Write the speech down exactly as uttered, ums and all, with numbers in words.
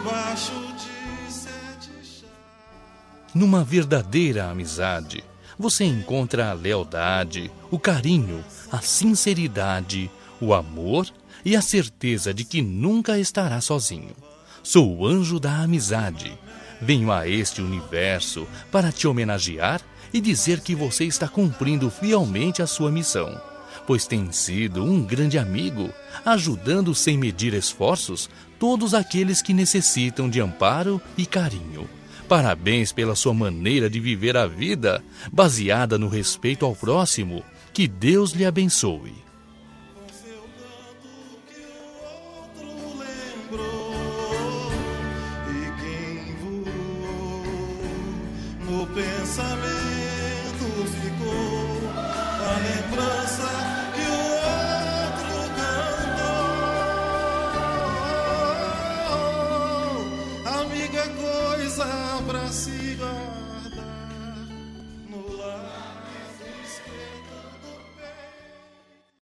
debaixo de sete chaves. Numa verdadeira amizade, você encontra a lealdade, o carinho, a sinceridade, o amor e a certeza de que nunca estará sozinho. Sou o anjo da amizade. Venho a este universo para te homenagear e dizer que você está cumprindo fielmente a sua missão, pois tem sido um grande amigo, ajudando sem medir esforços todos aqueles que necessitam de amparo e carinho. Parabéns pela sua maneira de viver a vida, baseada no respeito ao próximo. Que Deus lhe abençoe. Com seu canto que o outro lembrou, e quem voou no pensamento ficou a lembrança que o outro cantou. Amiga, coisa pra se guardar.